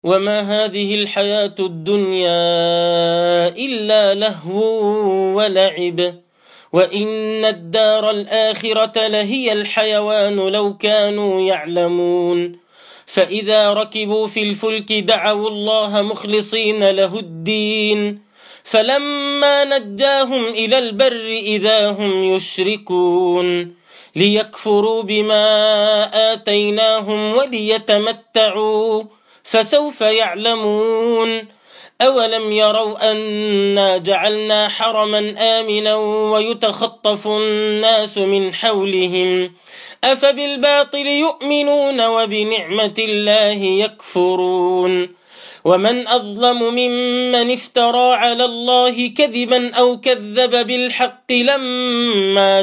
وما هذه الحياة الدنيا إلا لهو ولعب وإن الدار الآخرة لهي الحيوان لو كانوا يعلمون فإذا ركبوا في الفلك دعوا الله مخلصين له الدين فلما نجاهم إلى البر إذا هم يشركون ليكفروا بما آتيناهم وليتمتعوا فسوف يعلمون أولم يروا أنا جعلنا حرما آمنا ويتخطف الناس من حولهم أفبالباطل يؤمنون وبنعمة الله يكفرون ومن أظلم ممن افترى على الله كذبا أو كذب بالحق لما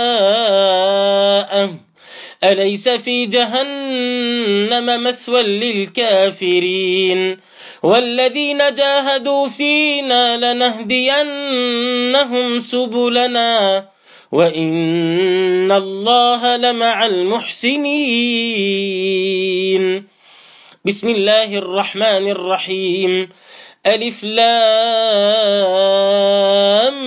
جاءه أليس في جهنم مثوى للكافرين والذين جاهدوا فينا لنهدينهم سبلنا وإن الله لمع المحسنين بسم الله الرحمن الرحيم ألف لام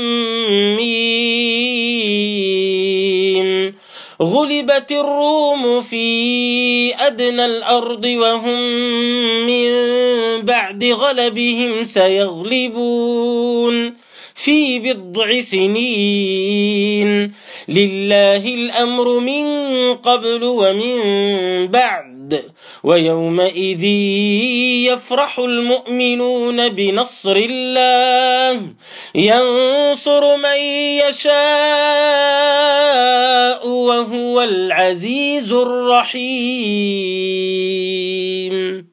ميم غلبت الروم في أدنى الأرض وهم من بعد غلبهم سيغلبون في بضع سنين لله الأمر من قبل ومن بعد ويومئذ يفرح المؤمنون بنصر الله ينصر من يشاء وهو العزيز الرحيم.